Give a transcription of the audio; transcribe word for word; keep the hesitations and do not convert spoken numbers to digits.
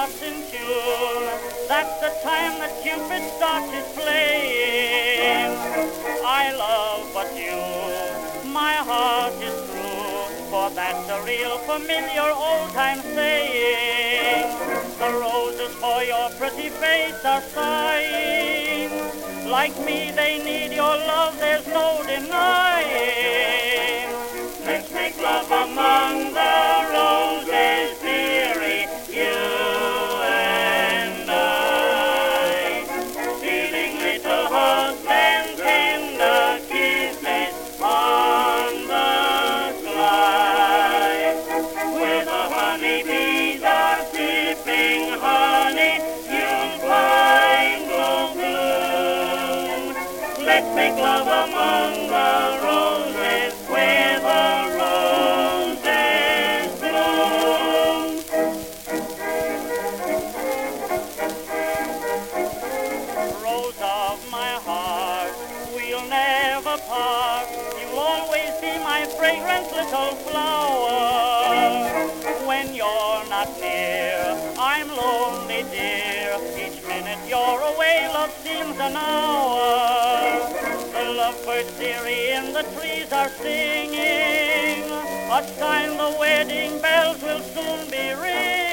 heart's in tune. That's the time that Cupid starts his playing. I love but you, my heart is true, for that's a real familiar old-time saying. The roses for your pretty face are sighing. Like me, they need your love, there's no denying. Let's make love among the roses, dearie, you and I. Stealing little hugs and tender kisses on the sly. Where the honeybees are sipping honey, you'll find no bloom. Let's make love among the roses, where the roses bloom. Rose of my heart, we'll never part. You'll always be my fragrant little flower. When you're not near, I'm lonely, dear. Each minute you're away, love seems an hour. The lovebirds, dearie, in the trees are singing a sign the wedding bells will soon be ringing.